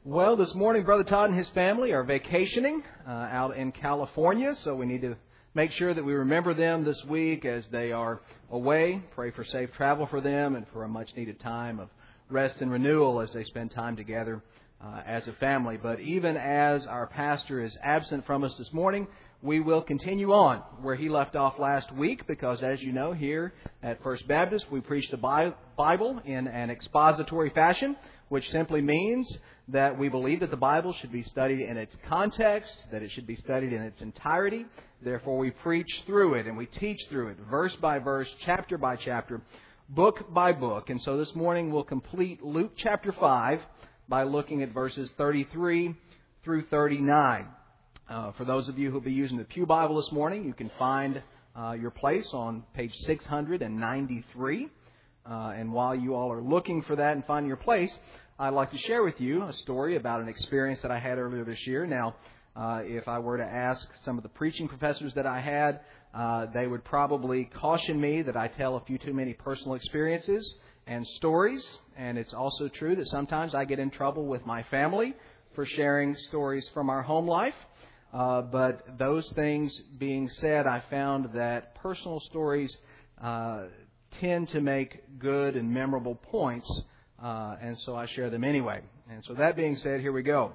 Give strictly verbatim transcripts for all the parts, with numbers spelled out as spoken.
Well, this morning, Brother Todd and his family are vacationing uh, out in California, so we need to make sure that we remember them this week as they are away. Pray for safe travel for them and for a much-needed time of rest and renewal as they spend time together uh, as a family. But even as our pastor is absent from us this morning, we will continue on where he left off last week because, as you know, here at First Baptist, we preach the Bible in an expository fashion, which simply means that we believe that the Bible should be studied in its context, that it should be studied in its entirety. Therefore, we preach through it and we teach through it, verse by verse, chapter by chapter, book by book. And so this morning we'll complete Luke chapter five by looking at verses thirty-three through thirty-nine. Uh, for those of you who will be using the Pew Bible this morning, you can find uh, your place on page six hundred ninety-three. Uh, and while you all are looking for that and finding your place, I'd like to share with you a story about an experience that I had earlier this year. Now, uh, if I were to ask some of the preaching professors that I had, uh, they would probably caution me that I tell a few too many personal experiences and stories. And it's also true that sometimes I get in trouble with my family for sharing stories from our home life. Uh, but those things being said, I found that personal stories uh, tend to make good and memorable points. Uh, and so I share them anyway. And so that being said, here we go.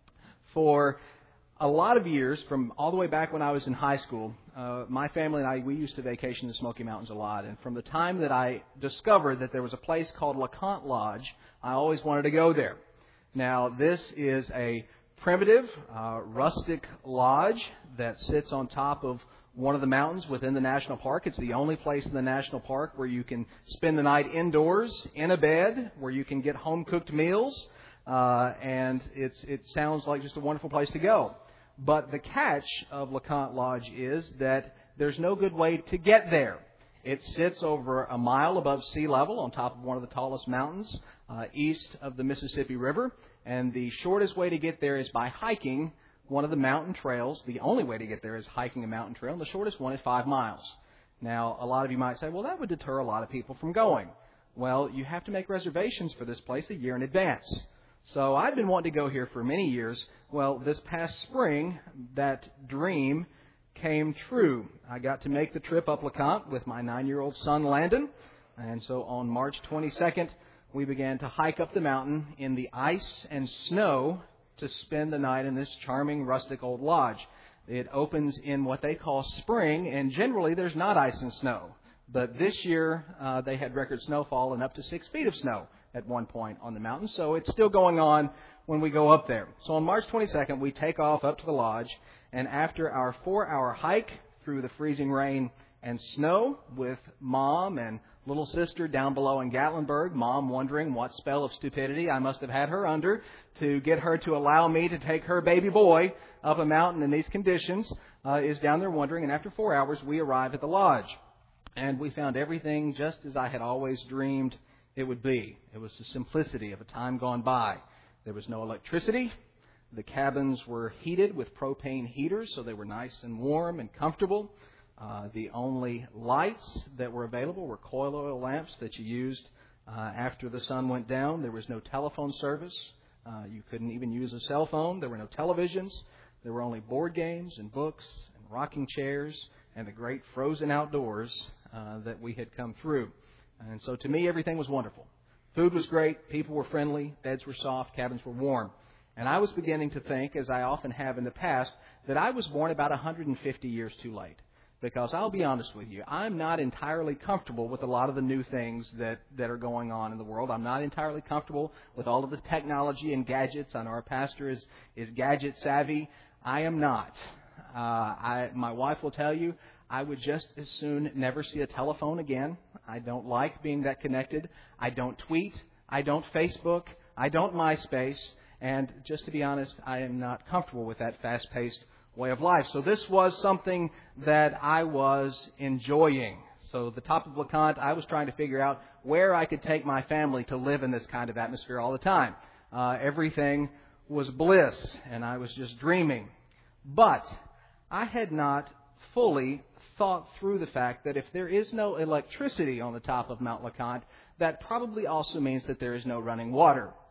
For a lot of years, from all the way back when I was in high school, uh, my family and I, we used to vacation in the Smoky Mountains a lot. And from the time that I discovered that there was a place called LeConte Lodge, I always wanted to go there. Now, this is a primitive, uh, rustic lodge that sits on top of one of the mountains within the national park. It's the only place in the national park where you can spend the night indoors in a bed, where you can get home-cooked meals, uh, and it's, it sounds like just a wonderful place to go. But the catch of LeConte Lodge is that there's no good way to get there. It sits over a mile above sea level on top of one of the tallest mountains uh, east of the Mississippi River, and the shortest way to get there is by hiking one of the mountain trails. The only way to get there is hiking a mountain trail, and the shortest one is five miles. Now, a lot of you might say, well, that would deter a lot of people from going. Well, you have to make reservations for this place a year in advance. So I've been wanting to go here for many years. Well, this past spring, that dream came true. I got to make the trip up LeConte with my nine-year-old son, Landon. And so on March twenty-second, we began to hike up the mountain in the ice and snow to spend the night in this charming rustic old lodge. It opens in what they call spring, and generally there's not ice and snow. But this year uh, they had record snowfall and up to six feet of snow at one point on the mountain, so it's still going on when we go up there. So on March twenty-second, we take off up to the lodge, and after our four-hour hike through the freezing rain and snow with Mom and little sister down below in Gatlinburg, Mom wondering what spell of stupidity I must have had her under to get her to allow me to take her baby boy up a mountain in these conditions, uh, is down there wondering. And after four hours, we arrive at the lodge. And we found everything just as I had always dreamed it would be. It was the simplicity of a time gone by. There was no electricity. The cabins were heated with propane heaters, so they were nice and warm and comfortable. Uh, the only lights that were available were coil oil lamps that you used uh, after the sun went down. There was no telephone service. Uh, you couldn't even use a cell phone. There were no televisions. There were only board games and books and rocking chairs and the great frozen outdoors uh, that we had come through. And so to me, everything was wonderful. Food was great. People were friendly. Beds were soft. Cabins were warm. And I was beginning to think, as I often have in the past, that I was born about one hundred fifty years too late. Because I'll be honest with you, I'm not entirely comfortable with a lot of the new things that, that are going on in the world. I'm not entirely comfortable with all of the technology and gadgets. I know our pastor is, is gadget savvy. I am not. Uh, I, my wife will tell you, I would just as soon never see a telephone again. I don't like being that connected. I don't tweet. I don't Facebook. I don't MySpace. And just to be honest, I am not comfortable with that fast-paced way of life. So this was something that I was enjoying. So the top of LeConte, I was trying to figure out where I could take my family to live in this kind of atmosphere all the time. Uh, everything was bliss, and I was just dreaming. But I had not fully thought through the fact that if there is no electricity on the top of Mount LeConte, that probably also means that there is no running water.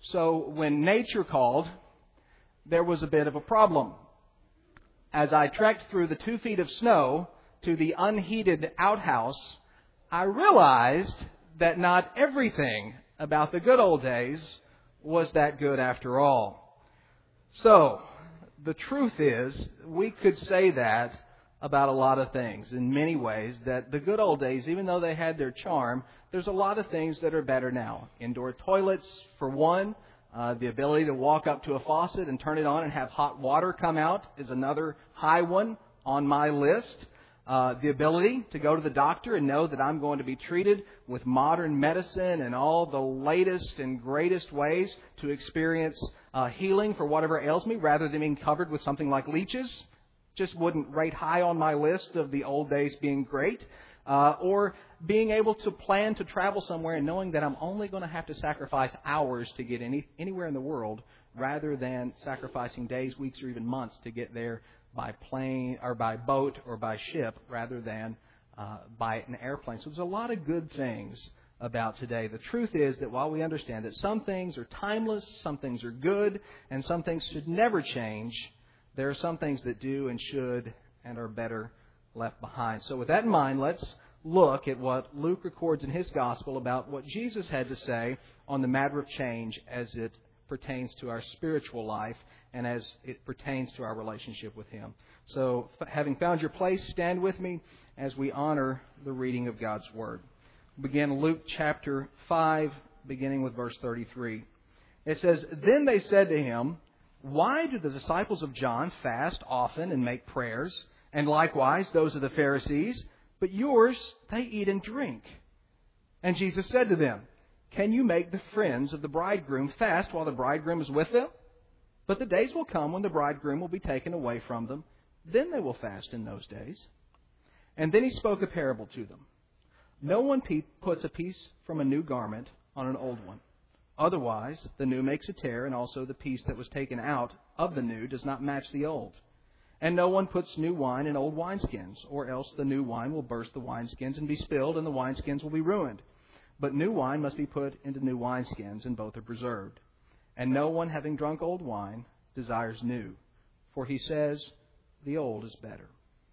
So when nature called, there was a bit of a problem. As I trekked through the two feet of snow to the unheated outhouse, I realized that not everything about the good old days was that good after all. So, the truth is, we could say that about a lot of things in many ways, that the good old days, even though they had their charm, there's a lot of things that are better now. Indoor toilets, for one. Uh, the ability to walk up to a faucet and turn it on and have hot water come out is another high one on my list. Uh, the ability to go to the doctor and know that I'm going to be treated with modern medicine and all the latest and greatest ways to experience uh, healing for whatever ails me, rather than being covered with something like leeches, just wouldn't rate high on my list of the old days being great. Uh, or being able to plan to travel somewhere and knowing that I'm only going to have to sacrifice hours to get any, anywhere in the world, rather than sacrificing days, weeks, or even months to get there by plane or by boat or by ship, rather than uh, by an airplane. So there's a lot of good things about today. The truth is that while we understand that some things are timeless, some things are good, and some things should never change, there are some things that do and should and are better left behind. So with that in mind, let's look at what Luke records in his gospel about what Jesus had to say on the matter of change as it pertains to our spiritual life and as it pertains to our relationship with Him. So, having found your place, stand with me as we honor the reading of God's Word. We begin Luke chapter five, beginning with verse thirty-three. It says, "Then they said to him, 'Why do the disciples of John fast often and make prayers, and likewise those of the Pharisees, but yours they eat and drink?' And Jesus said to them, 'Can you make the friends of the bridegroom fast while the bridegroom is with them? But the days will come when the bridegroom will be taken away from them. Then they will fast in those days.' And then He spoke a parable to them. 'No one puts a piece from a new garment on an old one. Otherwise, the new makes a tear, and also the piece that was taken out of the new does not match the old. And no one puts new wine in old wineskins, or else the new wine will burst the wineskins and be spilled, and the wineskins will be ruined. But new wine must be put into new wineskins, and both are preserved. And no one, having drunk old wine, desires new, for he says, the old is better.'"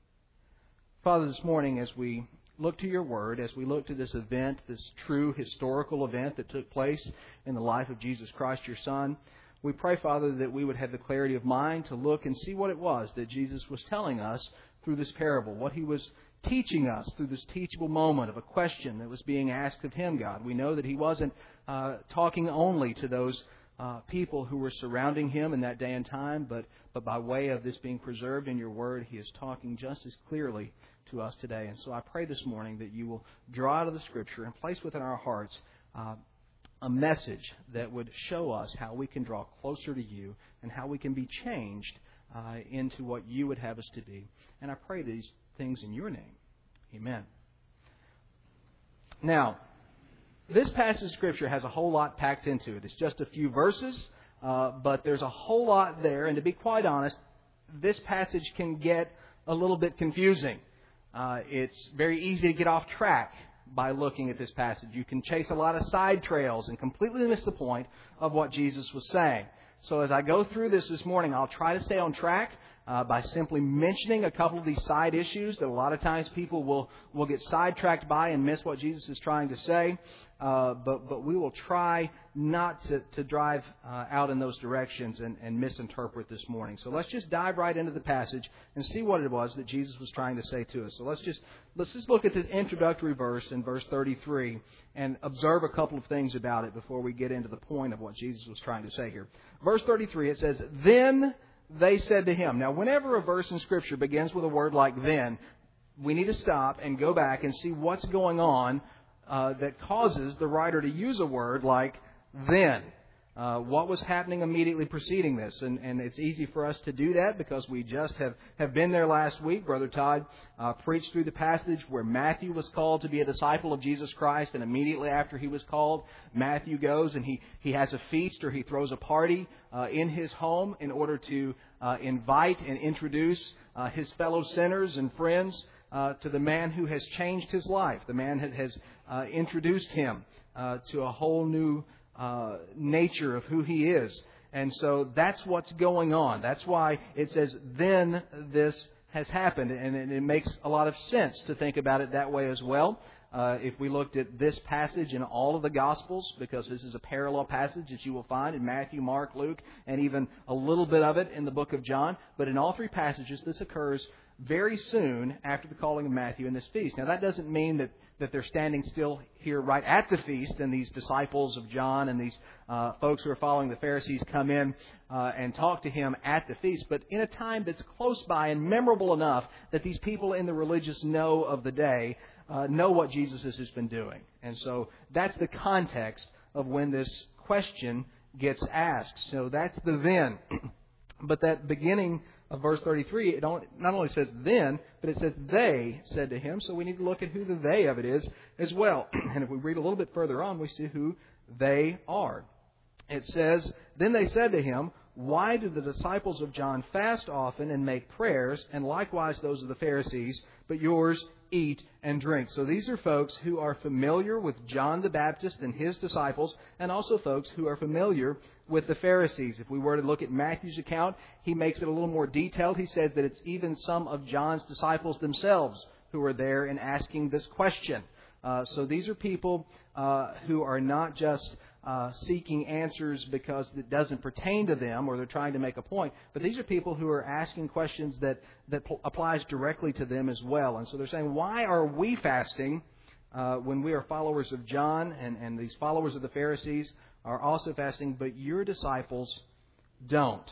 Father, this morning as we look to your word, as we look to this event, this true historical event that took place in the life of Jesus Christ, your Son, we pray, Father, that we would have the clarity of mind to look and see what it was that Jesus was telling us through this parable, what He was teaching us through this teachable moment of a question that was being asked of Him, God. We know that He wasn't uh, talking only to those uh, people who were surrounding Him in that day and time, but, but by way of this being preserved in your word, He is talking just as clearly to us today. And so I pray this morning that you will draw out of the Scripture and place within our hearts uh, a message that would show us how we can draw closer to you and how we can be changed uh, into what you would have us to be. And I pray these things in your name. Amen. Now, this passage of Scripture has a whole lot packed into it. It's just a few verses, uh, but there's a whole lot there. And to be quite honest, this passage can get a little bit confusing. Uh, it's very easy to get off track by looking at this passage. You can chase a lot of side trails and completely miss the point of what Jesus was saying. So as I go through this this morning, I'll try to stay on track uh, by simply mentioning a couple of these side issues that a lot of times people will, will get sidetracked by and miss what Jesus is trying to say. Uh, but, but we will try not to, to drive uh, out in those directions and, and misinterpret this morning. So let's just dive right into the passage and see what it was that Jesus was trying to say to us. So let's just let's just look at this introductory verse in verse thirty-three and observe a couple of things about it before we get into the point of what Jesus was trying to say here. Verse thirty-three, it says, "Then they said to him." Now, whenever a verse in Scripture begins with a word like "then," we need to stop and go back and see what's going on uh, that causes the writer to use a word like "then." Uh, what was happening immediately preceding this? And, and it's easy for us to do that because we just have, have been there last week. Brother Todd uh, preached through the passage where Matthew was called to be a disciple of Jesus Christ. And immediately after he was called, Matthew goes and he, he has a feast or he throws a party uh, in his home in order to uh, invite and introduce uh, his fellow sinners and friends uh, to the man who has changed his life. The man that has uh, introduced him uh, to a whole new uh, nature of who He is. And so that's what's going on. That's why it says, then this has happened. And it, it makes a lot of sense to think about it that way as well. Uh, if we looked at this passage in all of the Gospels, because this is a parallel passage that you will find in Matthew, Mark, Luke, and even a little bit of it in the book of John. But in all three passages, this occurs very soon after the calling of Matthew in this feast. Now, that doesn't mean that, that they're standing still here right at the feast, and these disciples of John and these uh, folks who are following the Pharisees come in uh, and talk to Him at the feast, but in a time that's close by and memorable enough that these people in the religious know of the day uh, know what Jesus has just been doing. And so that's the context of when this question gets asked. So that's the then. But that beginning of verse thirty-three, it not only says then, but it says they said to Him. So we need to look at who the they of it is as well. And if we read a little bit further on, we see who they are. It says, then they said to Him, why do the disciples of John fast often and make prayers, and likewise those of the Pharisees, but yours eat and drink? So these are folks who are familiar with John the Baptist and his disciples, and also folks who are familiar with the Pharisees. If we were to look at Matthew's account, he makes it a little more detailed. He says that it's even some of John's disciples themselves who are there and asking this question. Uh, so these are people uh, who are not just uh, seeking answers because it doesn't pertain to them or they're trying to make a point, but these are people who are asking questions that, that p- applies directly to them as well. And so they're saying, why are we fasting uh, when we are followers of John and, and these followers of the Pharisees are also fasting, but your disciples don't?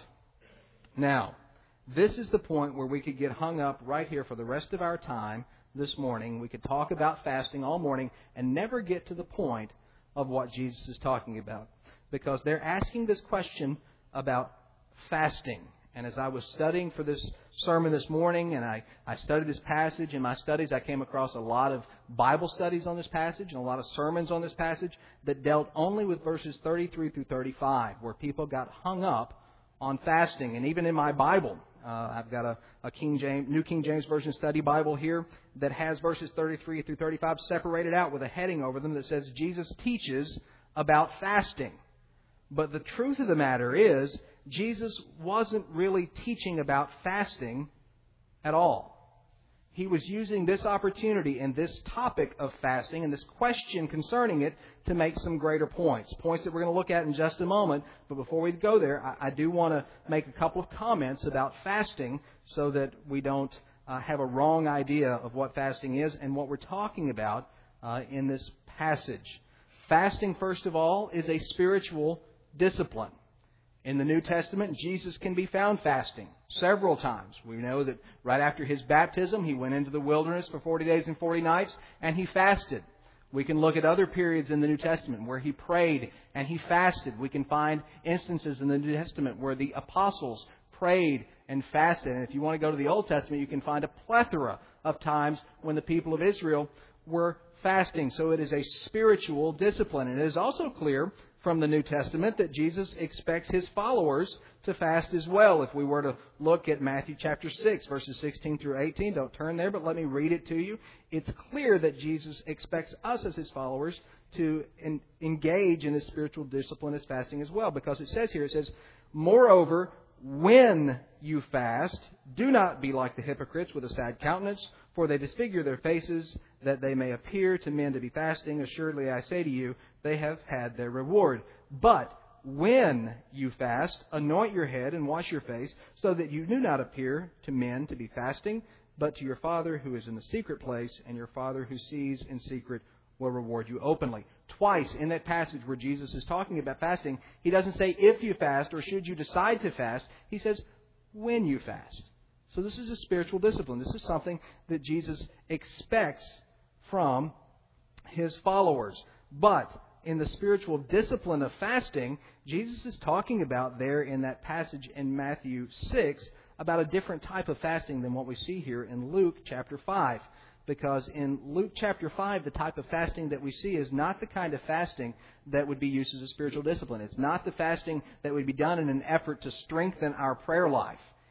Now, this is the point where we could get hung up right here for the rest of our time this morning. We could talk about fasting all morning and never get to the point of what Jesus is talking about, because they're asking this question about fasting. And as I was studying for this sermon this morning, and I, I studied this passage in my studies, I came across a lot of Bible studies on this passage and a lot of sermons on this passage that dealt only with verses thirty-three through thirty-five, where people got hung up on fasting. And even in my Bible, uh, I've got a, a King James, New King James Version study Bible here that has verses thirty-three through thirty-five separated out with a heading over them that says Jesus teaches about fasting. But the truth of the matter is, Jesus wasn't really teaching about fasting at all. He was using this opportunity and this topic of fasting and this question concerning it to make some greater points. Points that we're going to look at in just a moment. But before we go there, I, I do want to make a couple of comments about fasting so that we don't uh, have a wrong idea of what fasting is and what we're talking about uh, in this passage. Fasting, first of all, is a spiritual discipline. In the New Testament, Jesus can be found fasting several times. We know that right after His baptism, He went into the wilderness for forty days and forty nights, and He fasted. We can look at other periods in the New Testament where He prayed and He fasted. We can find instances in the New Testament where the apostles prayed and fasted. And if you want to go to the Old Testament, you can find a plethora of times when the people of Israel were fasting. So it is a spiritual discipline. And it is also clear from the New Testament that Jesus expects His followers to fast as well. If we were to look at Matthew chapter six, verses sixteen through eighteen, don't turn there, but let me read it to you. It's clear that Jesus expects us as His followers to in, engage in this spiritual discipline as fasting as well, because it says here, it says, moreover, when you fast, do not be like the hypocrites with a sad countenance, for they disfigure their faces, that they may appear to men to be fasting. Assuredly, I say to you, they have had their reward. But when you fast, anoint your head and wash your face, so that you do not appear to men to be fasting, but to your Father who is in the secret place, and your Father who sees in secret will reward you openly. Twice in that passage where Jesus is talking about fasting, He doesn't say if you fast or should you decide to fast. He says when you fast. So this is a spiritual discipline. This is something that Jesus expects from His followers. But in the spiritual discipline of fasting, Jesus is talking about there in that passage in Matthew six about a different type of fasting than what we see here in Luke chapter five. Because in Luke chapter five, the type of fasting that we see is not the kind of fasting that would be used as a spiritual discipline. It's not the fasting that would be done in an effort to strengthen our prayer life.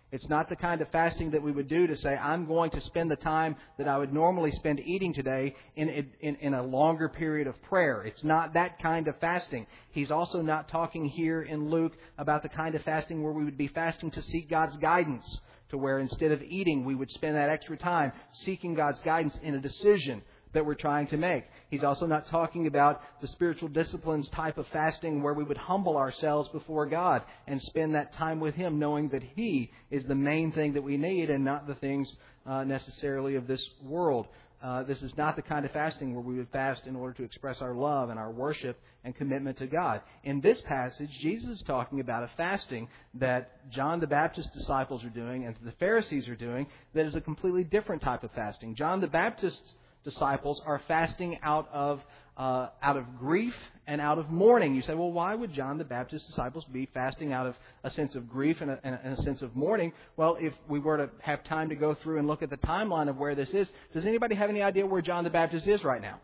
It's not the kind of fasting that we would do to say, I'm going to spend the time that I would normally spend eating today in, in, in a longer period of prayer. It's not that kind of fasting. He's also not talking here in Luke about the kind of fasting where we would be fasting to seek God's guidance, to where instead of eating, we would spend that extra time seeking God's guidance in a decision that we're trying to make. He's also not talking about the spiritual disciplines type of fasting where we would humble ourselves before God and spend that time with Him, knowing that He is the main thing that we need and not the things uh, necessarily of this world. Uh, this is not the kind of fasting where we would fast in order to express our love and our worship and commitment to God. In this passage, Jesus is talking about a fasting that John the Baptist's disciples are doing and the Pharisees are doing that is a completely different type of fasting. John the Baptist's disciples are fasting out of uh, out of grief and out of mourning. You say, well, why would John the Baptist's disciples be fasting out of a sense of grief and a, and a sense of mourning? Well, if we were to have time to go through and look at the timeline of where this is, does anybody have any idea where John the Baptist is right now?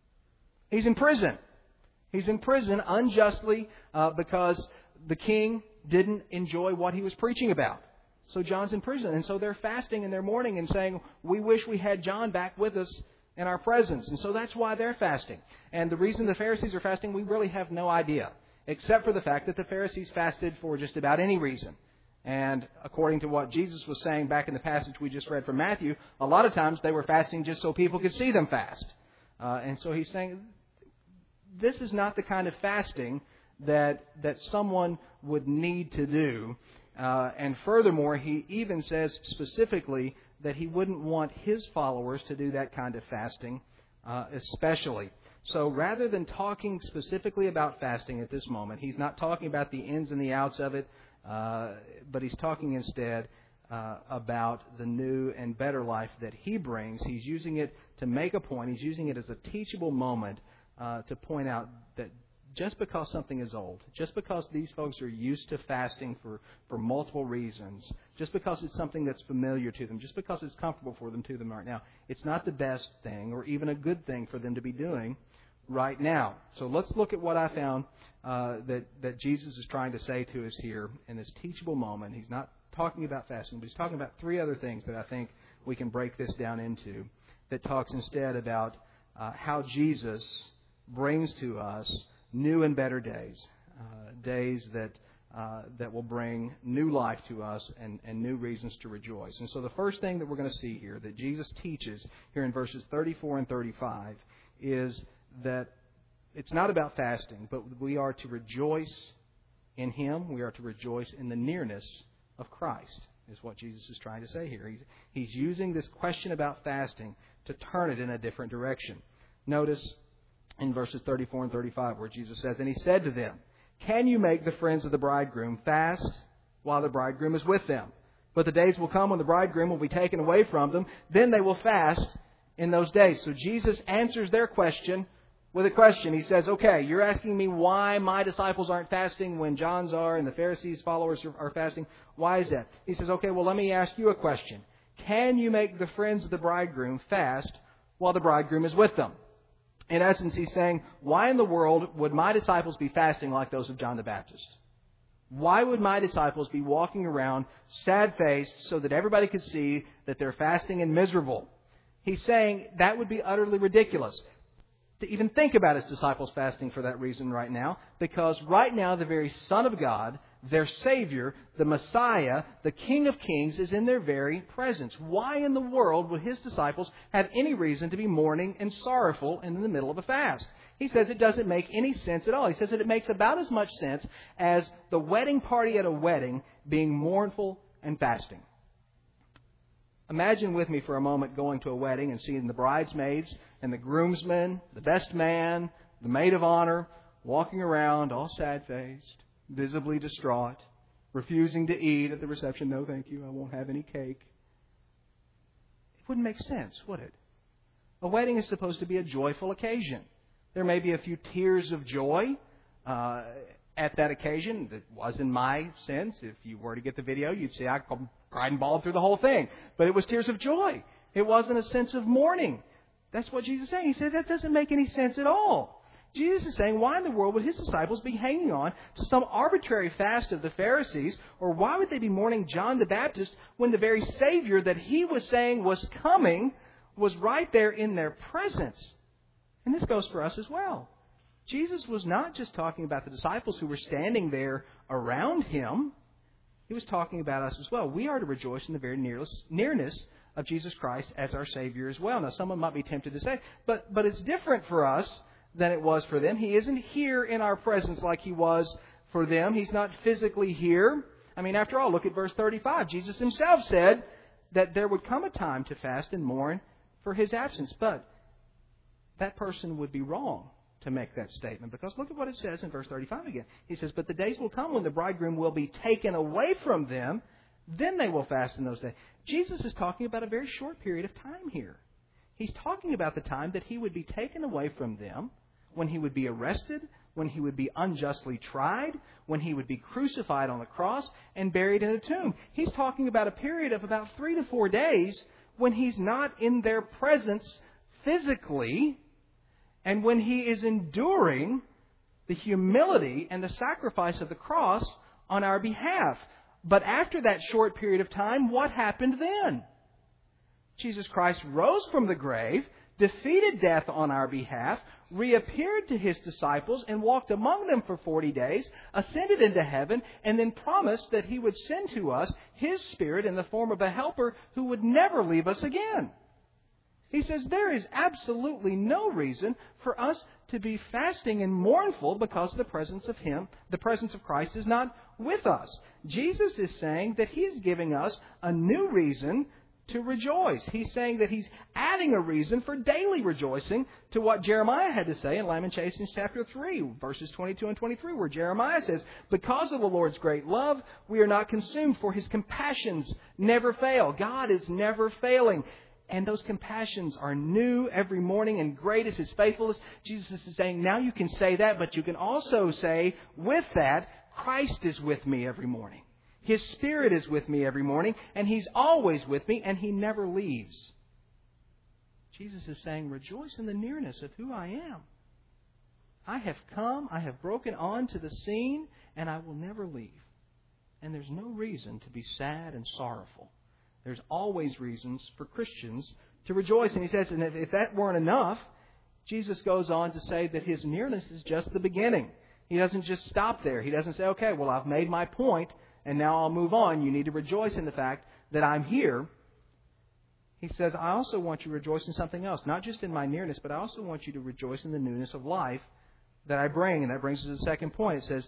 He's in prison. He's in prison unjustly uh, because the king didn't enjoy what he was preaching about. So John's in prison. And so they're fasting and they're mourning and saying, we wish we had John back with us in our presence. And so that's why they're fasting. And the reason the Pharisees are fasting, we really have no idea, except for the fact that the Pharisees fasted for just about any reason. And according to what Jesus was saying back in the passage we just read from Matthew, a lot of times they were fasting just so people could see them fast. Uh, and so he's saying, this is not the kind of fasting that that someone would need to do. Uh, and furthermore, he even says specifically that he wouldn't want his followers to do that kind of fasting, uh, especially. So rather than talking specifically about fasting at this moment, he's not talking about the ins and the outs of it, uh, but he's talking instead uh, about the new and better life that he brings. He's using it to make a point. He's using it as a teachable moment uh, to point out that just because something is old, just because these folks are used to fasting for, for multiple reasons, just because it's something that's familiar to them, just because it's comfortable for them to them right now, it's not the best thing or even a good thing for them to be doing right now. So let's look at what I found uh, that, that Jesus is trying to say to us here in this teachable moment. He's not talking about fasting, but he's talking about three other things that I think we can break this down into, that talks instead about uh, how Jesus brings to us new and better days, uh, days that uh, that will bring new life to us and, and new reasons to rejoice. And so the first thing that we're going to see here that Jesus teaches here in verses thirty-four and thirty-five is that it's not about fasting, but we are to rejoice in Him. We are to rejoice in the nearness of Christ, is what Jesus is trying to say here. He's, he's using this question about fasting to turn it in a different direction. Notice in verses thirty-four and thirty-five where Jesus says, and He said to them, can you make the friends of the bridegroom fast while the bridegroom is with them? But the days will come when the bridegroom will be taken away from them. Then they will fast in those days. So Jesus answers their question with a question. He says, okay, you're asking me why my disciples aren't fasting when John's are and the Pharisees' followers are fasting. Why is that? He says, okay, well, let me ask you a question. Can you make the friends of the bridegroom fast while the bridegroom is with them? In essence, he's saying, why in the world would my disciples be fasting like those of John the Baptist? Why would my disciples be walking around sad-faced so that everybody could see that they're fasting and miserable? He's saying that would be utterly ridiculous to even think about his disciples fasting for that reason right now, because right now the very Son of God, their Savior, the Messiah, the King of Kings, is in their very presence. Why in the world would His disciples have any reason to be mourning and sorrowful in the middle of a fast? He says it doesn't make any sense at all. He says that it makes about as much sense as the wedding party at a wedding being mournful and fasting. Imagine with me for a moment going to a wedding and seeing the bridesmaids and the groomsmen, the best man, the maid of honor, walking around all sad-faced, visibly distraught, refusing to eat at the reception. No, thank you, I won't have any cake. It wouldn't make sense, would it? A wedding is supposed to be a joyful occasion. There may be a few tears of joy uh, at that occasion. That was in my sense. If you were to get the video, you'd see I cried and bawled through the whole thing. But it was tears of joy. It wasn't a sense of mourning. That's what Jesus is saying. He said that doesn't make any sense at all. Jesus is saying, why in the world would His disciples be hanging on to some arbitrary fast of the Pharisees? Or why would they be mourning John the Baptist when the very Savior that He was saying was coming was right there in their presence? And this goes for us as well. Jesus was not just talking about the disciples who were standing there around Him. He was talking about us as well. We are to rejoice in the very nearness, nearness of Jesus Christ as our Savior as well. Now, someone might be tempted to say, but, but it's different for us than it was for them. He isn't here in our presence like He was for them. He's not physically here. I mean, after all, look at verse thirty-five. Jesus Himself said that there would come a time to fast and mourn for His absence. But that person would be wrong to make that statement, because look at what it says in verse thirty-five again. He says, but the days will come when the bridegroom will be taken away from them. Then they will fast in those days. Jesus is talking about a very short period of time here. He's talking about the time that He would be taken away from them, when He would be arrested, when He would be unjustly tried, when He would be crucified on the cross and buried in a tomb. He's talking about a period of about three to four days when He's not in their presence physically, and when He is enduring the humility and the sacrifice of the cross on our behalf. But after that short period of time, what happened then? Jesus Christ rose from the grave, defeated death on our behalf, reappeared to His disciples and walked among them for forty days, ascended into heaven, and then promised that He would send to us His Spirit in the form of a helper who would never leave us again. He says there is absolutely no reason for us to be fasting and mournful because the presence of Him, the presence of Christ is not with us. Jesus is saying that He is giving us a new reason to rejoice. He's saying that He's adding a reason for daily rejoicing to what Jeremiah had to say in Lamentations chapter three, verses twenty-two and twenty-three, where Jeremiah says, because of the Lord's great love, we are not consumed, for His compassions never fail. God is never failing. And those compassions are new every morning, and great is His faithfulness. Jesus is saying, now you can say that, but you can also say, with that, Christ is with me every morning. His Spirit is with me every morning, and He's always with me, and He never leaves. Jesus is saying, rejoice in the nearness of who I am. I have come, I have broken onto the scene, and I will never leave. And there's no reason to be sad and sorrowful. There's always reasons for Christians to rejoice. And He says, and if that weren't enough, Jesus goes on to say that His nearness is just the beginning. He doesn't just stop there. He doesn't say, okay, well, I've made my point, and now I'll move on. You need to rejoice in the fact that I'm here. He says, I also want you to rejoice in something else. Not just in my nearness, but I also want you to rejoice in the newness of life that I bring. And that brings us to the second point. It says,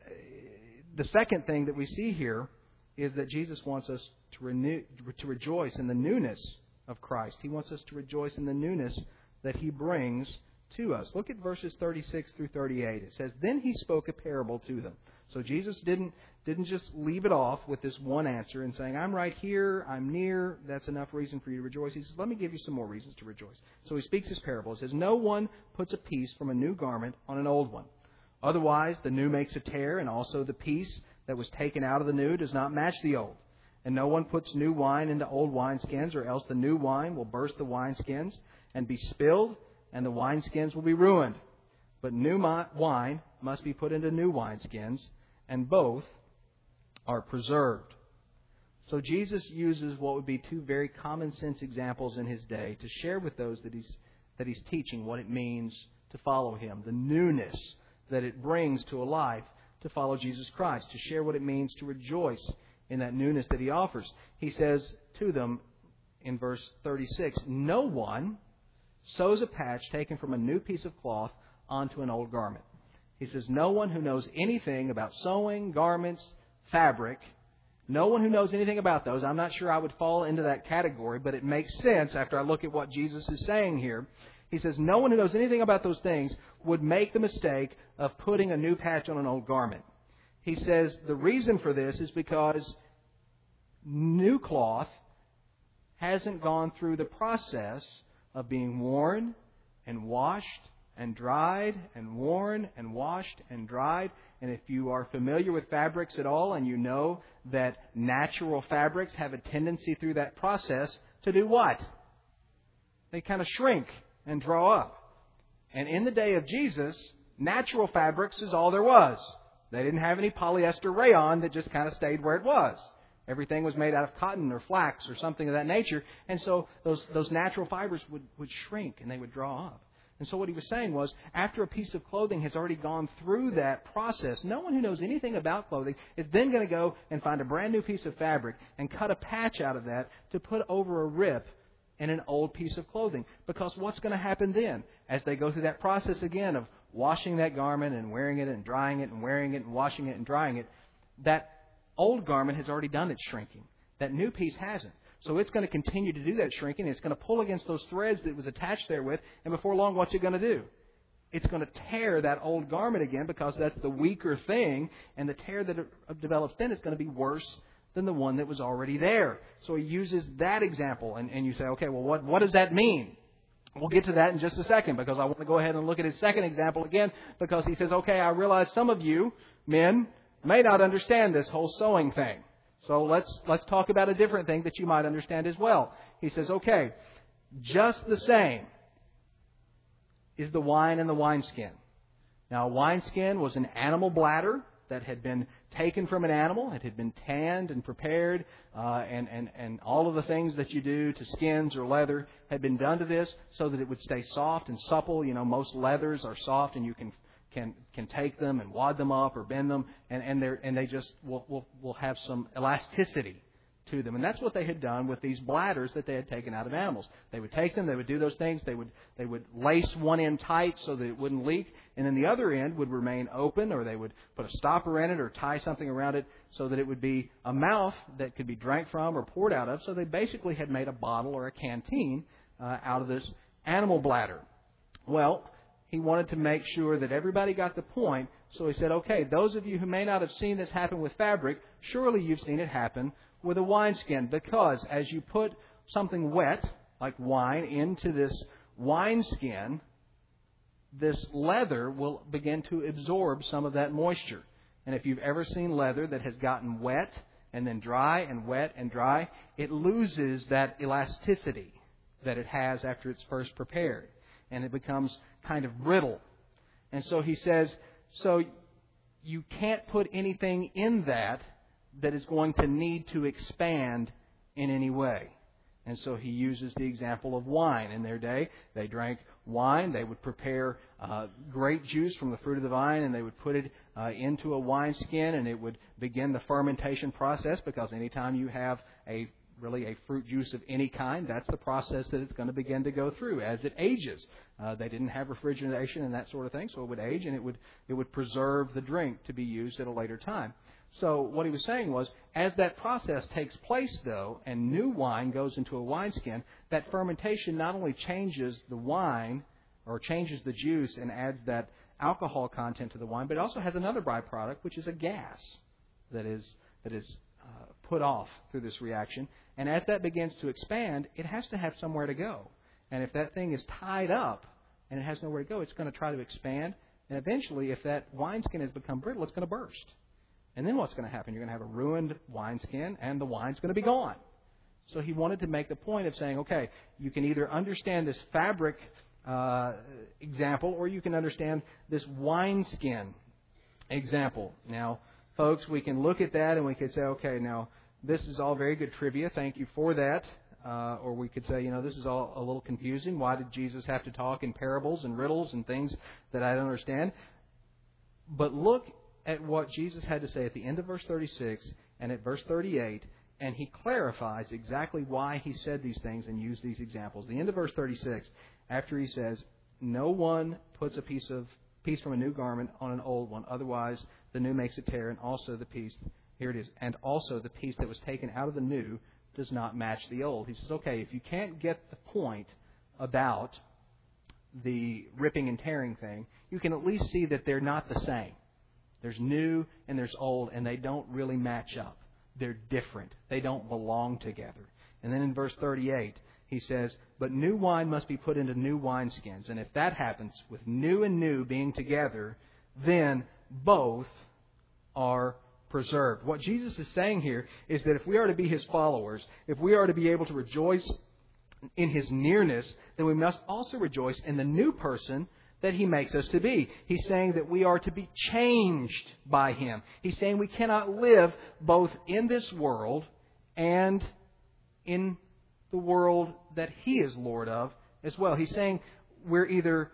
the second thing that we see here is that Jesus wants us to renew, to rejoice in the newness of Christ. He wants us to rejoice in the newness that He brings to us. Look at verses thirty-six through thirty-eight. It says, then He spoke a parable to them. So Jesus didn't, didn't just leave it off with this one answer and saying, I'm right here, I'm near, that's enough reason for you to rejoice. He says, let me give you some more reasons to rejoice. So He speaks His parable. It says, no one puts a piece from a new garment on an old one. Otherwise, the new makes a tear, and also the piece that was taken out of the new does not match the old. And no one puts new wine into old wineskins, or else the new wine will burst the wineskins and be spilled, and the wineskins will be ruined. But new wine must be put into new wineskins, and both are preserved. So Jesus uses what would be two very common sense examples in His day to share with those that He's, that he's teaching what it means to follow Him, the newness that it brings to a life to follow Jesus Christ, to share what it means to rejoice in that newness that He offers. He says to them in verse thirty-six, no one sews a patch taken from a new piece of cloth onto an old garment. He says, no one who knows anything about sewing, garments, fabric, no one who knows anything about those, I'm not sure I would fall into that category, but it makes sense after I look at what Jesus is saying here. He says, no one who knows anything about those things would make the mistake of putting a new patch on an old garment. He says the reason for this is because new cloth hasn't gone through the process of being worn and washed and dried and worn and washed and dried. And if you are familiar with fabrics at all, and you know that natural fabrics have a tendency through that process to do what? They kind of shrink and draw up. And in the day of Jesus, natural fabrics is all there was. They didn't have any polyester rayon that just kind of stayed where it was. Everything was made out of cotton or flax or something of that nature. And so those, those natural fibers would, would shrink and they would draw up. And so what he was saying was, after a piece of clothing has already gone through that process, no one who knows anything about clothing is then going to go and find a brand new piece of fabric and cut a patch out of that to put over a rip in an old piece of clothing. Because what's going to happen then? As they go through that process again of washing that garment and wearing it and drying it and wearing it and washing it and drying it, that old garment has already done its shrinking. That new piece hasn't. So it's going to continue to do that shrinking. It's going to pull against those threads that it was attached there with. And before long, what's it going to do? It's going to tear that old garment again because that's the weaker thing. And the tear that it develops then is going to be worse than the one that was already there. So he uses that example. And, and you say, okay, well, what, what does that mean? We'll get to that in just a second because I want to go ahead and look at his second example again because he says, okay, I realize some of you men may not understand this whole sewing thing. So let's let's talk about a different thing that you might understand as well. He says, okay, just the same is the wine and the wineskin. Now, a wineskin was an animal bladder that had been taken from an animal. It had been tanned and prepared, uh, and, and, and all of the things that you do to skins or leather had been done to this so that it would stay soft and supple. You know, most leathers are soft and you can can can take them and wad them up or bend them, and and they and they just will, will will have some elasticity to them. And that's what they had done with these bladders that they had taken out of animals. They would take them, they would do those things, they would they would lace one end tight so that it wouldn't leak, and then the other end would remain open, or they would put a stopper in it or tie something around it so that it would be a mouth that could be drank from or poured out of. So they basically had made a bottle or a canteen uh, out of this animal bladder. Well, he wanted to make sure that everybody got the point, so he said, okay, those of you who may not have seen this happen with fabric, surely you've seen it happen with a wineskin, because as you put something wet, like wine, into this wineskin, this leather will begin to absorb some of that moisture. And if you've ever seen leather that has gotten wet and then dry and wet and dry, it loses that elasticity that it has after it's first prepared. And it becomes kind of brittle. And so he says, so you can't put anything in that that is going to need to expand in any way. And so he uses the example of wine. In their day, they drank wine. They would prepare uh, grape juice from the fruit of the vine, and they would put it uh, into a wineskin, and it would begin the fermentation process, because anytime you have a really a fruit juice of any kind, that's the process that it's going to begin to go through as it ages. Uh, they didn't have refrigeration and that sort of thing, so it would age, and it would it would preserve the drink to be used at a later time. So what he was saying was, as that process takes place, though, and new wine goes into a wineskin, that fermentation not only changes the wine or changes the juice and adds that alcohol content to the wine, but it also has another byproduct, which is a gas that is that is uh, put off through this reaction. And as that begins to expand, it has to have somewhere to go. And if that thing is tied up and it has nowhere to go, it's going to try to expand. And eventually, if that wineskin has become brittle, it's going to burst. And then what's going to happen? You're going to have a ruined wineskin, and the wine's going to be gone. So he wanted to make the point of saying, okay, you can either understand this fabric uh, example, or you can understand this wineskin example. Now, folks, we can look at that and we could say, okay, now, this is all very good trivia. Thank you for that. Uh, or we could say, you know, this is all a little confusing. Why did Jesus have to talk in parables and riddles and things that I don't understand? But look at what Jesus had to say at the end of verse thirty-six and at verse thirty-eight, and he clarifies exactly why he said these things and used these examples. The end of verse thirty-six, after he says, no one puts a piece of piece from a new garment on an old one, otherwise the new makes it tear, and also the piece, here it is, and also the piece that was taken out of the new does not match the old. He says, okay, if you can't get the point about the ripping and tearing thing, you can at least see that they're not the same. There's new and there's old, and they don't really match up. They're different. They don't belong together. And then in verse thirty-eight, he says, but new wine must be put into new wineskins. And if that happens, with new and new being together, then both are preserved. What Jesus is saying here is that if we are to be His followers, if we are to be able to rejoice in His nearness, then we must also rejoice in the new person that He makes us to be. He's saying that we are to be changed by Him. He's saying we cannot live both in this world and in the world that He is Lord of as well. He's saying we're either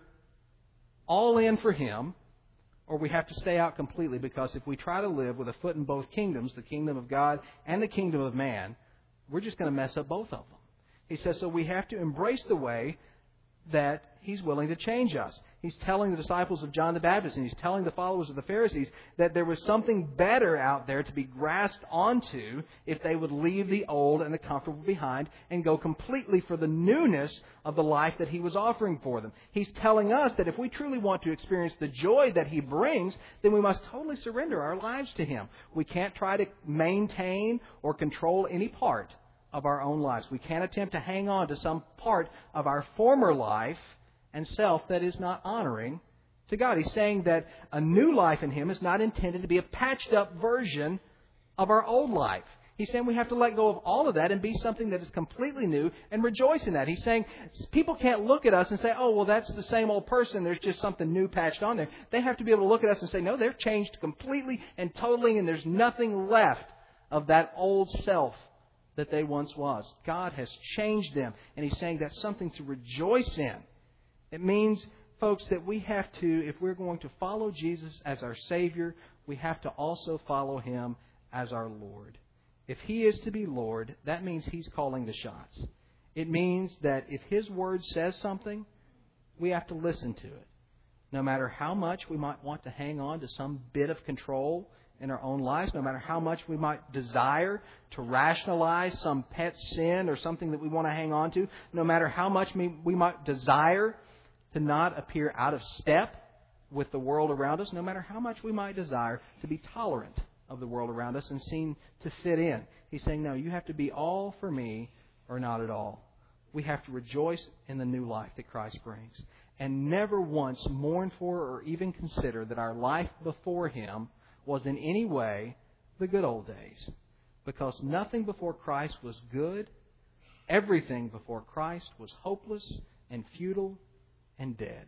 all in for Him or we have to stay out completely, because if we try to live with a foot in both kingdoms, the kingdom of God and the kingdom of man, we're just going to mess up both of them. He says, so we have to embrace the way that He's willing to change us. He's telling the disciples of John the Baptist, and He's telling the followers of the Pharisees that there was something better out there to be grasped onto if they would leave the old and the comfortable behind and go completely for the newness of the life that He was offering for them. He's telling us that if we truly want to experience the joy that He brings, then we must totally surrender our lives to Him. We can't try to maintain or control any part of our own lives. We can't attempt to hang on to some part of our former life and self that is not honoring to God. He's saying that a new life in Him is not intended to be a patched up version of our old life. He's saying we have to let go of all of that and be something that is completely new and rejoice in that. He's saying people can't look at us and say, oh, well, that's the same old person. There's just something new patched on there. They have to be able to look at us and say, no, they're changed completely and totally, and there's nothing left of that old self that they once was. God has changed them, and He's saying that's something to rejoice in. It means, folks, that we have to, if we're going to follow Jesus as our Savior, we have to also follow Him as our Lord. If He is to be Lord, that means He's calling the shots. It means that if His Word says something, we have to listen to it. No matter how much we might want to hang on to some bit of control in our own lives, no matter how much we might desire to rationalize some pet sin or something that we want to hang on to, no matter how much we might desire to not appear out of step with the world around us, no matter how much we might desire to be tolerant of the world around us and seem to fit in. He's saying, no, you have to be all for me or not at all. We have to rejoice in the new life that Christ brings and never once mourn for or even consider that our life before Him was in any way the good old days. Because nothing before Christ was good. Everything before Christ was hopeless and futile and dead.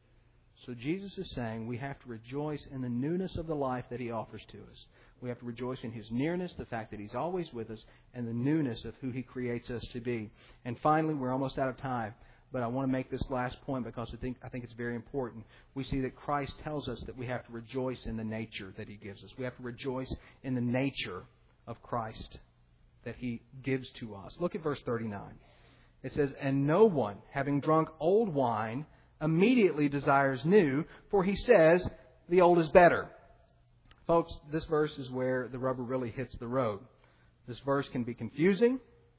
So Jesus is saying we have to rejoice in the newness of the life that He offers to us. We have to rejoice in His nearness, the fact that He's always with us, and the newness of who He creates us to be. And finally, we're almost out of time, but I want to make this last point because I think I think it's very important. We see that Christ tells us that we have to rejoice in the nature that He gives us. We have to rejoice in the nature of Christ that He gives to us. Look at verse thirty-nine. It says, and no one, having drunk old wine, immediately desires new, for he says, the old is better. Folks, this verse is where the rubber really hits the road. This verse can be confusing.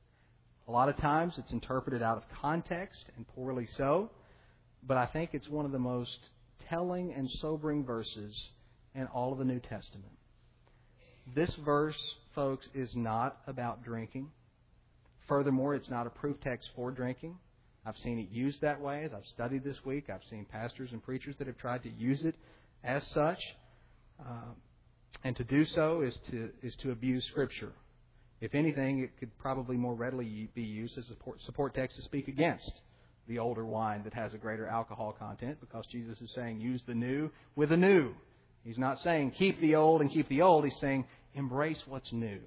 A lot of times it's interpreted out of context, and poorly so. But I think it's one of the most telling and sobering verses in all of the New Testament. This verse, folks, is not about drinking. Furthermore, it's not a proof text for drinking. I've seen it used that way. As I've studied this week, I've seen pastors and preachers that have tried to use it as such. Uh, and to do so is to is to abuse Scripture. If anything, it could probably more readily be used as a support, support text to speak against the older wine that has a greater alcohol content, because Jesus is saying use the new with the new. He's not saying keep the old and keep the old. He's saying embrace what's new.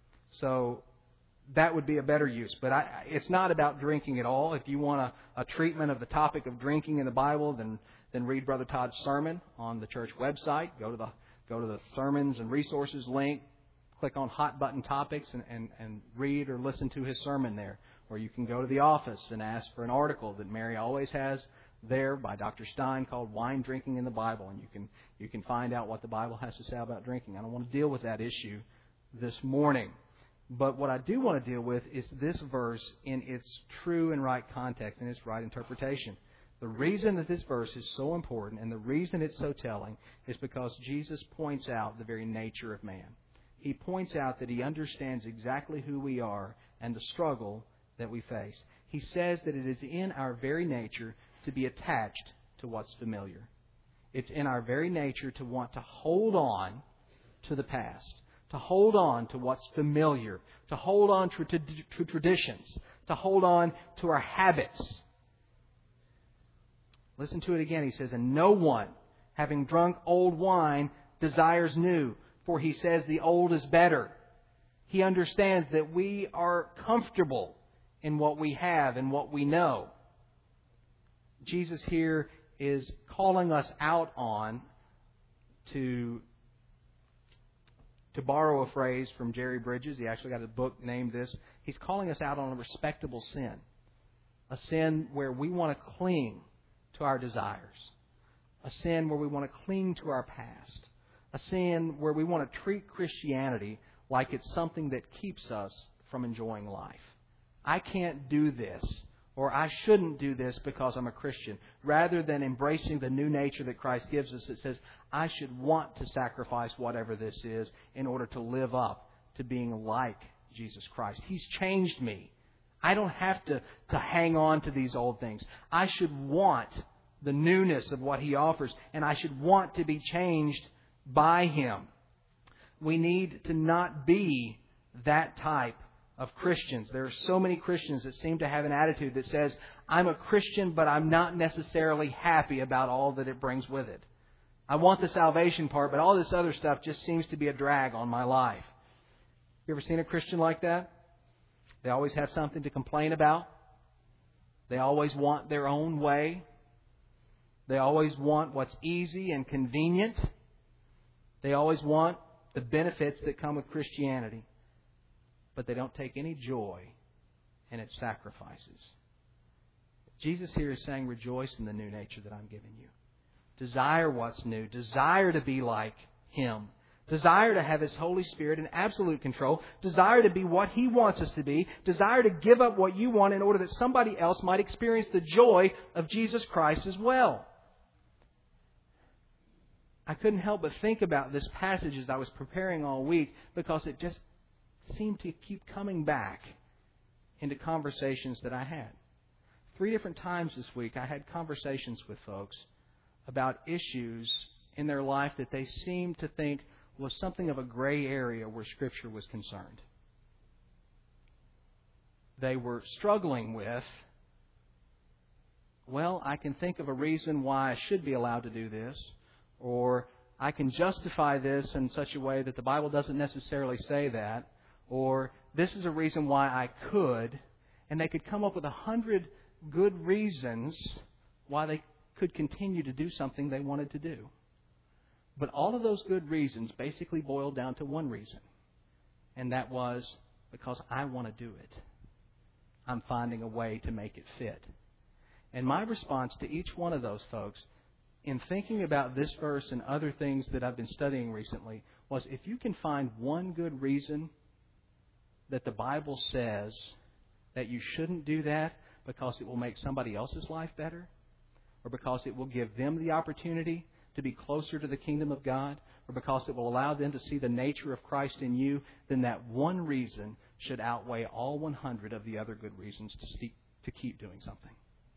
So that would be a better use. But I, it's not about drinking at all. If you want a, a treatment of the topic of drinking in the Bible, then then read Brother Todd's sermon on the church website. Go to the go to the sermons and resources link. Click on hot button topics and, and, and read or listen to his sermon there. Or you can go to the office and ask for an article that Mary always has there by Doctor Stein called Wine Drinking in the Bible. And you can you can find out what the Bible has to say about drinking. I don't want to deal with that issue this morning. But what I do want to deal with is this verse in its true and right context and its right interpretation. The reason that this verse is so important and the reason it's so telling is because Jesus points out the very nature of man. He points out that He understands exactly who we are and the struggle that we face. He says that it is in our very nature to be attached to what's familiar. It's in our very nature to want to hold on to the past, to hold on to what's familiar, to hold on to, to, to traditions, to hold on to our habits. Listen to it again. He says, and no one, having drunk old wine, desires new, for he says the old is better. He understands that we are comfortable in what we have and what we know. Jesus here is calling us out on, to, to borrow a phrase from Jerry Bridges. He actually got a book named this. He's calling us out on a respectable sin. A sin where we want to cling to our desires. A sin where we want to cling to our past. A sin where we want to treat Christianity like it's something that keeps us from enjoying life. I can't do this, or I shouldn't do this because I'm a Christian. Rather than embracing the new nature that Christ gives us, it says, I should want to sacrifice whatever this is in order to live up to being like Jesus Christ. He's changed me. I don't have to, to hang on to these old things. I should want the newness of what He offers, and I should want to be changed by Him. We need to not be that type of Christians. There are so many Christians that seem to have an attitude that says, I'm a Christian, but I'm not necessarily happy about all that it brings with it. I want the salvation part, but all this other stuff just seems to be a drag on my life. You ever seen a Christian like that? They always have something to complain about. They always want their own way. They always want what's easy and convenient. They always want the benefits that come with Christianity. But they don't take any joy in its sacrifices. Jesus here is saying, rejoice in the new nature that I'm giving you. Desire what's new. Desire to be like Him. Desire to have His Holy Spirit in absolute control. Desire to be what He wants us to be. Desire to give up what you want in order that somebody else might experience the joy of Jesus Christ as well. I couldn't help but think about this passage as I was preparing all week, because it just seemed to keep coming back into conversations that I had. Three different times this week I had conversations with folks about issues in their life that they seemed to think was something of a gray area where Scripture was concerned. They were struggling with, well, I can think of a reason why I should be allowed to do this, or I can justify this in such a way that the Bible doesn't necessarily say that, or this is a reason why I could, and they could come up with a hundred good reasons why they could continue to do something they wanted to do. But all of those good reasons basically boiled down to one reason, and that was because I want to do it. I'm finding a way to make it fit. And my response to each one of those folks, in thinking about this verse and other things that I've been studying recently, was if you can find one good reason that the Bible says that you shouldn't do that because it will make somebody else's life better, or because it will give them the opportunity to be closer to the kingdom of God, or because it will allow them to see the nature of Christ in you, then that one reason should outweigh all one hundred of the other good reasons to, speak, to keep doing something.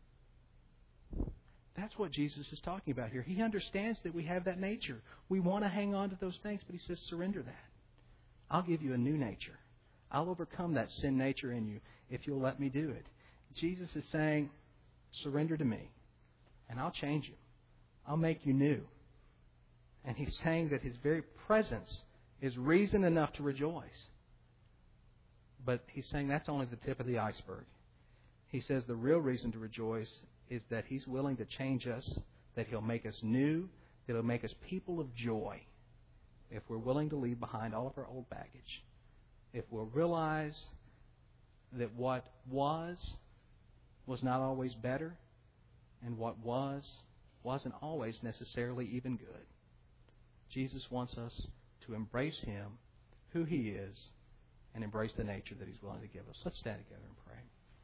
That's what Jesus is talking about here. He understands that we have that nature. We want to hang on to those things, but He says, surrender that. I'll give you a new nature. I'll overcome that sin nature in you if you'll let me do it. Jesus is saying, surrender to me, and I'll change you. I'll make you new. And He's saying that His very presence is reason enough to rejoice. But He's saying that's only the tip of the iceberg. He says the real reason to rejoice is that He's willing to change us, that He'll make us new, that He'll make us people of joy if we're willing to leave behind all of our old baggage. If we'll realize that what was was not always better, and what was wasn't always necessarily even good. Jesus wants us to embrace Him, who He is, and embrace the nature that He's willing to give us. Let's stand together and pray.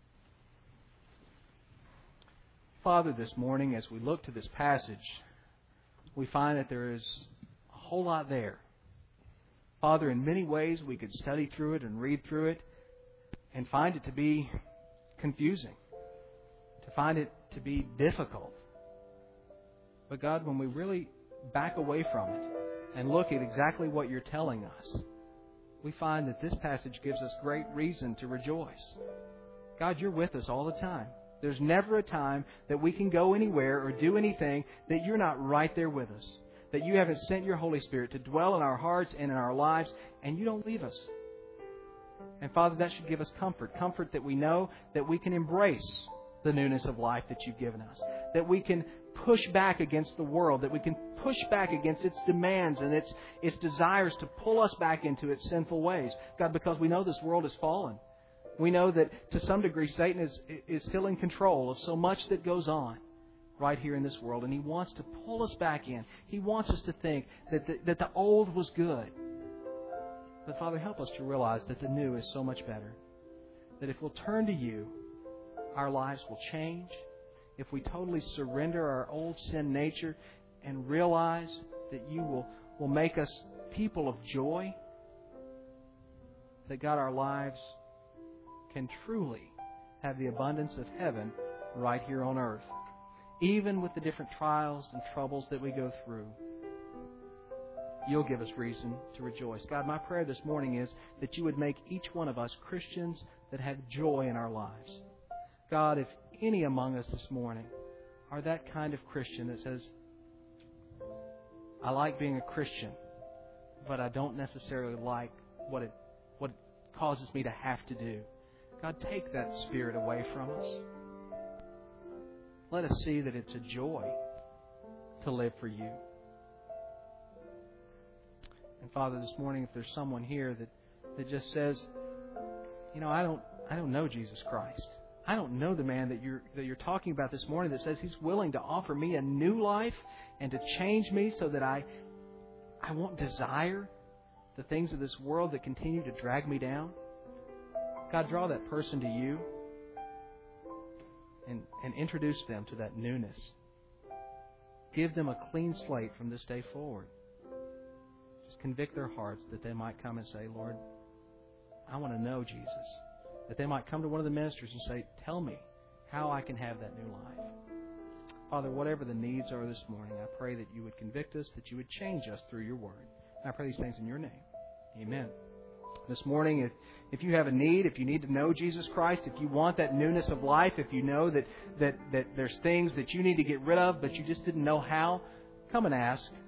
Father, this morning, as we look to this passage, we find that there is a whole lot there. Father, in many ways we could study through it and read through it and find it to be confusing, to find it to be difficult. But God, when we really back away from it and look at exactly what You're telling us, we find that this passage gives us great reason to rejoice. God, You're with us all the time. There's never a time that we can go anywhere or do anything that You're not right there with us. That You haven't sent Your Holy Spirit to dwell in our hearts and in our lives, and You don't leave us. And Father, that should give us comfort. Comfort that we know that we can embrace the newness of life that You've given us. That we can push back against the world. That we can push back against its demands and its its desires to pull us back into its sinful ways. God, because we know this world is fallen. We know that to some degree Satan is is still in control of so much that goes on right here in this world. And he wants to pull us back in. He wants us to think that the, that the old was good. But Father, help us to realize that the new is so much better. That if we'll turn to You, our lives will change. If we totally surrender our old sin nature and realize that You will, will make us people of joy, that God, our lives can truly have the abundance of heaven right here on earth. Even with the different trials and troubles that we go through, You'll give us reason to rejoice. God, my prayer this morning is that You would make each one of us Christians that have joy in our lives. God, if any among us this morning are that kind of Christian that says, I like being a Christian, but I don't necessarily like what it what it causes me to have to do. God, take that spirit away from us. Let us see that it's a joy to live for You. And Father, this morning, if there's someone here that, that just says, you know, I don't I don't know Jesus Christ. I don't know the man that you're that you're talking about this morning that says He's willing to offer me a new life and to change me so that I I won't desire the things of this world that continue to drag me down. God, draw that person to You and, and introduce them to that newness. Give them a clean slate from this day forward. Just convict their hearts that they might come and say, Lord, I want to know Jesus. That they might come to one of the ministers and say, tell me how I can have that new life. Father, whatever the needs are this morning, I pray that You would convict us, that You would change us through Your Word. And I pray these things in Your name. Amen. This morning, if, if you have a need, if you need to know Jesus Christ, if you want that newness of life, if you know that, that, that there's things that you need to get rid of, but you just didn't know how, come and ask.